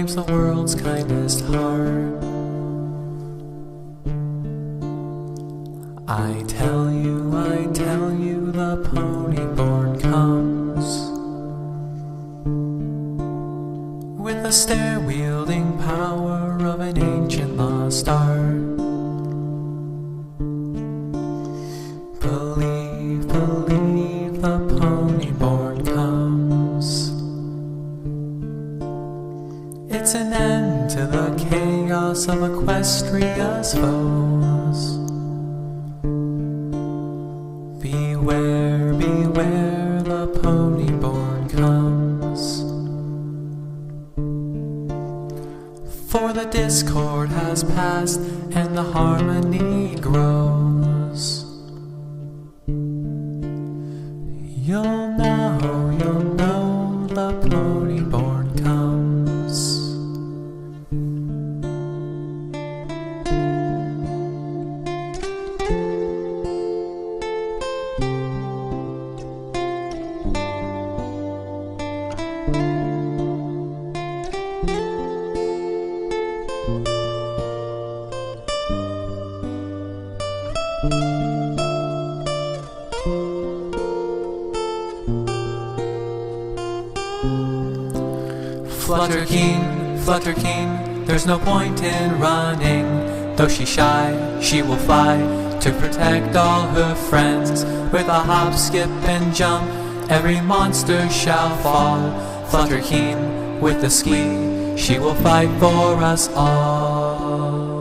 warms the world's kindest heart. I tell you, the pony-born comes with the stair-wielding power of an ancient lost art. Believe, the pony-born comes. It's an end to the chaos of Equestria's foes. Beware, the pony-born comes. For the discord has passed and the harmony grows. You'll know the pony-born comes. Flutterkeen, there's no point in running. Though she's shy, she will fight to protect all her friends. With a hop, skip, and jump, every monster shall fall. Flutterkeen, with a squeak, she will fight for us all.